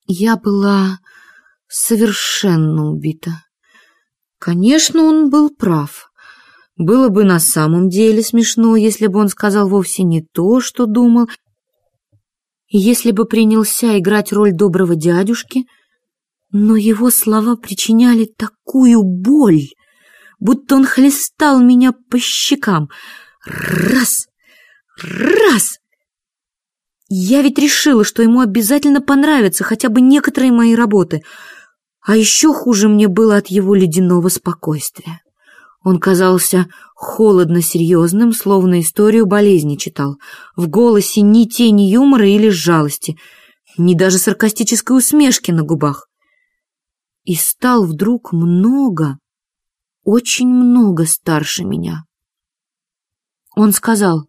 Я была совершенно убита. Конечно, он был прав. Было бы на самом деле смешно, если бы он сказал вовсе не то, что думал, и если бы принялся играть роль доброго дядюшки, но его слова причиняли такую боль, будто он хлестал меня по щекам. Раз, раз. Я ведь решила, что ему обязательно понравятся хотя бы некоторые мои работы, а еще хуже мне было от его ледяного спокойствия. Он казался холодно серьезным, словно историю болезни читал. В голосе ни тени юмора или жалости, ни даже саркастической усмешки на губах. И стал вдруг очень много старше меня. Он сказал: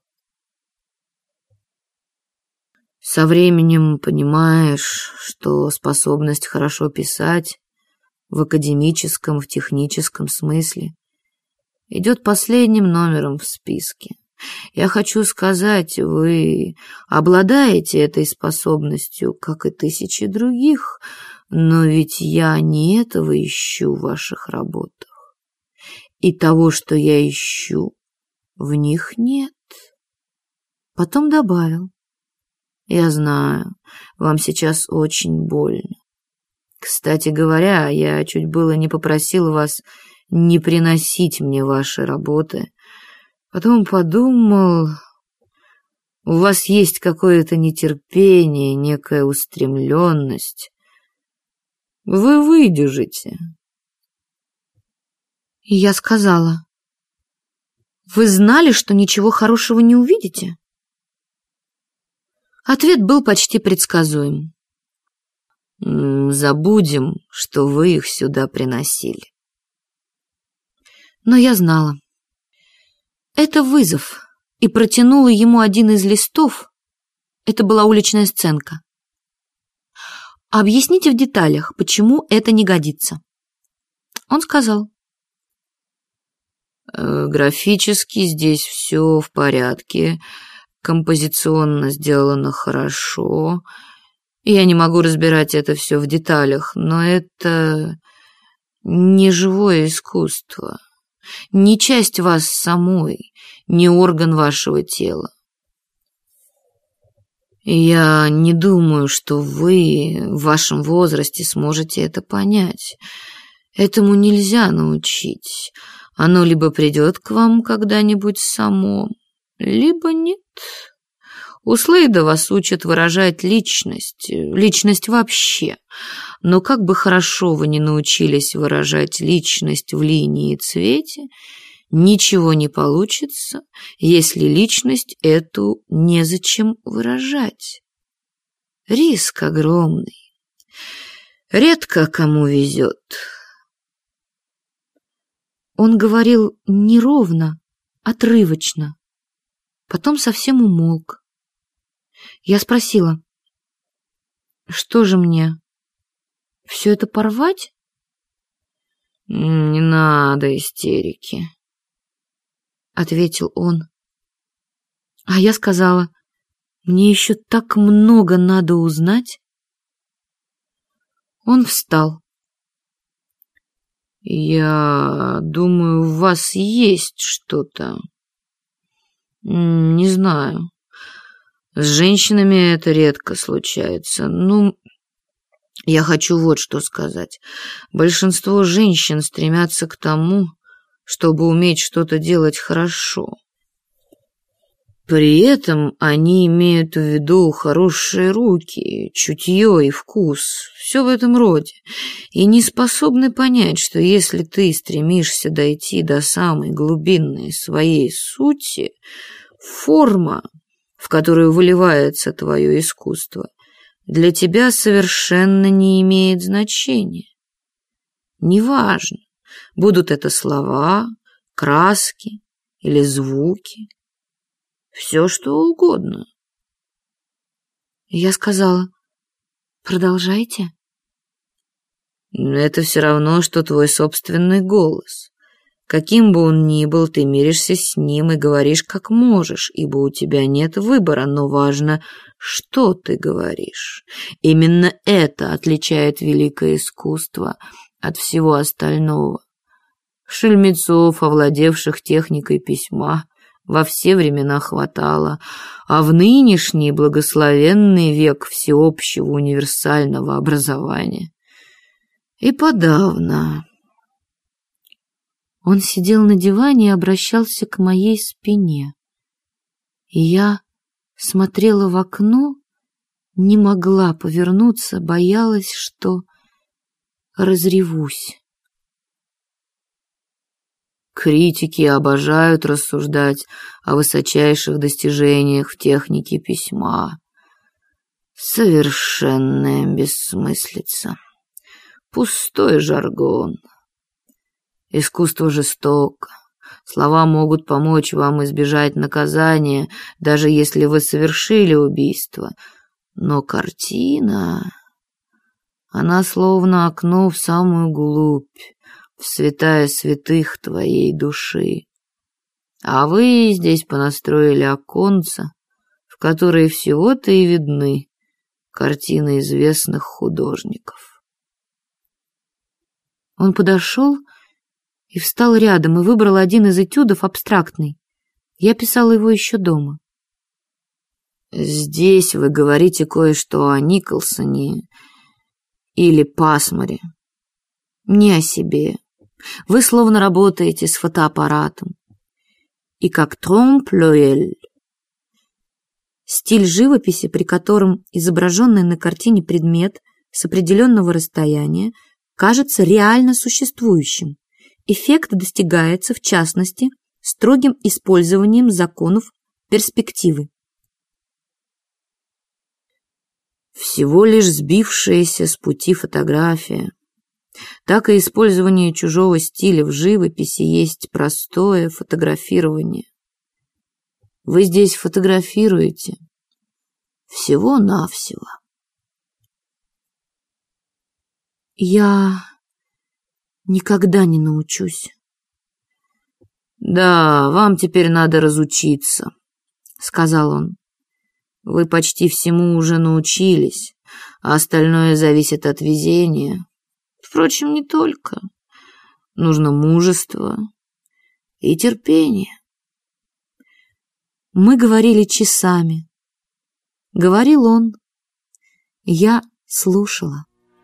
«Со временем понимаешь, что способность хорошо писать в академическом, в техническом смысле идет последним номером в списке. Я хочу сказать, вы обладаете этой способностью, как и тысячи других, но ведь я не этого ищу в ваших работах. И того, что я ищу, в них нет». Потом добавил: «Я знаю, вам сейчас очень больно. Кстати говоря, я чуть было не попросил вас не приносить мне ваши работы. Потом подумал, у вас есть какое-то нетерпение, некая устремленность. Вы выдержите». И я сказала: «Вы знали, что ничего хорошего не увидите?» Ответ был почти предсказуем: «Забудем, что вы их сюда приносили». Но я знала. Это вызов, и протянула ему один из листов. Это была уличная сценка. «Объясните в деталях, почему это не годится». Он сказал: «Графически здесь все в порядке, композиционно сделано хорошо. Я не могу разбирать это все в деталях, но это не живое искусство, не часть вас самой, не орган вашего тела. Я не думаю, что вы в вашем возрасте сможете это понять. Этому нельзя научить. Оно либо придет к вам когда-нибудь само, либо нет. У Слейда вас учат выражать личность вообще. Но как бы хорошо вы ни научились выражать личность в линии и цвете, ничего не получится, если личность эту незачем выражать. Риск огромный. Редко кому везет». Он говорил неровно, отрывочно. Потом совсем умолк. Я спросила: «Что же мне, все это порвать?» «Не надо истерики», — ответил он. А я сказала: «Мне еще так много надо узнать». Он встал. «Я думаю, у вас есть что-то. Не знаю. С женщинами это редко случается. Ну, я хочу вот что сказать. Большинство женщин стремятся к тому, чтобы уметь что-то делать хорошо. При этом они имеют в виду хорошие руки, чутье и вкус, все в этом роде, и не способны понять, что если ты стремишься дойти до самой глубинной своей сути, форма, в которую выливается твое искусство, для тебя совершенно не имеет значения. Неважно, будут это слова, краски или звуки, все что угодно». Я сказала: «Продолжайте». «Это все равно, что твой собственный голос. Каким бы он ни был, ты миришься с ним и говоришь как можешь, ибо у тебя нет выбора, но важно, что ты говоришь. Именно это отличает великое искусство от всего остального. Шельмецов, овладевших техникой письма, во все времена хватало, а в нынешний благословенный век всеобщего универсального образования и подавно. Он сидел на диване и обращался к моей спине. И я смотрела в окно, не могла повернуться, боялась, что разревусь. Критики обожают рассуждать о высочайших достижениях в технике письма. Совершенная бессмыслица. Пустой жаргон. Искусство жестоко. Слова могут помочь вам избежать наказания, даже если вы совершили убийство. Но картина... Она словно окно в самую глубь, в святая святых твоей души. А вы здесь понастроили оконца, в которые всего-то и видны картины известных художников. Он подошел и встал рядом и выбрал один из этюдов абстрактный. Я писала его еще дома. Здесь вы говорите кое-что о Николсоне или Пасмаре. Не о себе. Вы словно работаете с фотоаппаратом. И как тромп-л'œil. Стиль живописи, при котором изображенный на картине предмет с определенного расстояния кажется реально существующим. Эффект достигается, в частности, строгим использованием законов перспективы. Всего лишь сбившаяся с пути фотография. Так и использование чужого стиля в живописи есть простое фотографирование. Вы здесь фотографируете всего-навсего. Я никогда не научусь. Да, вам теперь надо разучиться, сказал он. Вы почти всему уже научились, а остальное зависит от везения. Впрочем, не только. Нужно мужество и терпение. Мы говорили часами. Говорил он. Я слушала.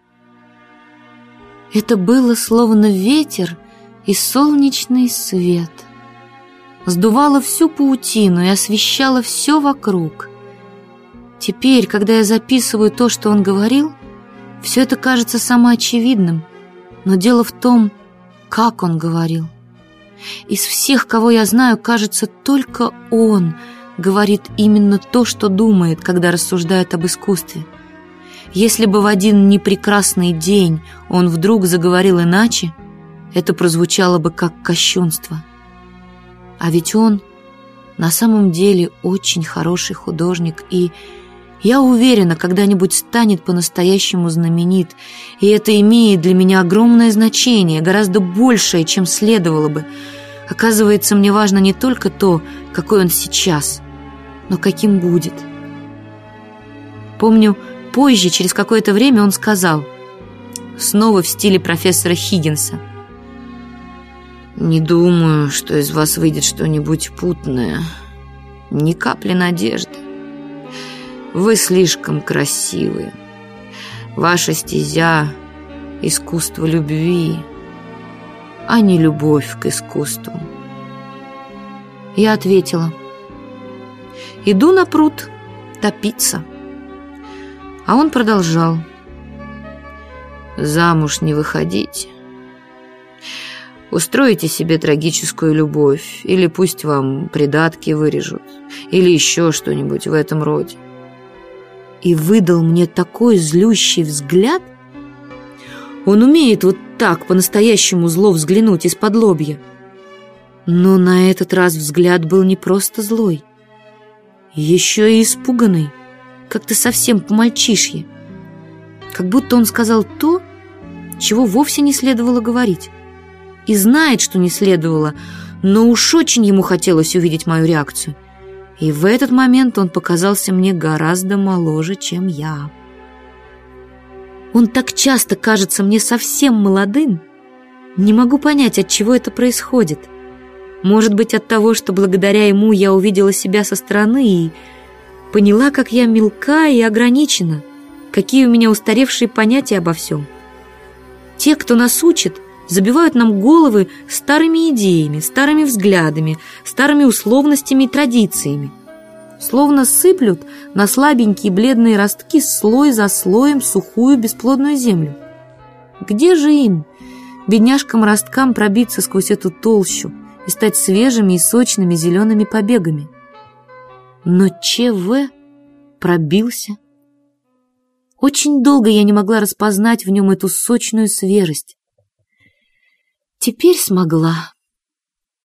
Это было словно ветер и солнечный свет. Сдувало всю паутину и освещало все вокруг. Теперь, когда я записываю то, что он говорил, все это кажется самоочевидным, но дело в том, как он говорил. Из всех, кого я знаю, кажется, только он говорит именно то, что думает, когда рассуждает об искусстве. Если бы в один непрекрасный день он вдруг заговорил иначе, это прозвучало бы как кощунство. А ведь он на самом деле очень хороший художник, и я уверена, когда-нибудь станет по-настоящему знаменит, и это имеет для меня огромное значение, гораздо большее, чем следовало бы. Оказывается, мне важно не только то, какой он сейчас, но каким будет. Помню, позже, через какое-то время, он сказал, снова в стиле профессора Хиггинса: «Не думаю, что из вас выйдет что-нибудь путное, ни капли надежды. Вы слишком красивы. Ваша стезя — искусство любви, а не любовь к искусству». Я ответила: «Иду на пруд топиться». А он продолжал: «Замуж не выходите. Устройте себе трагическую любовь, или пусть вам придатки вырежут, или еще что-нибудь в этом роде». И выдал мне такой злющий взгляд. Он умеет вот так по-настоящему зло взглянуть из-под лобья. Но на этот раз взгляд был не просто злой, еще и испуганный, как-то совсем по-мальчишье. Как будто он сказал то, чего вовсе не следовало говорить. и знает, что не следовало, но уж очень ему хотелось увидеть мою реакцию. И в этот момент он показался мне гораздо моложе, чем я. Он так часто кажется мне совсем молодым. Не могу понять, от чего это происходит. Может быть, от того, что благодаря ему я увидела себя со стороны и поняла, как я мелка и ограничена, какие у меня устаревшие понятия обо всем. Те, кто нас учит, забивают нам головы старыми идеями, старыми взглядами, старыми условностями и традициями. Словно сыплют на слабенькие бледные ростки слой за слоем сухую бесплодную землю. Где же им, бедняжкам-росткам, пробиться сквозь эту толщу и стать свежими и сочными зелеными побегами? Но ЧВ пробился. Очень долго я не могла распознать в нем эту сочную свежесть. Теперь смогла.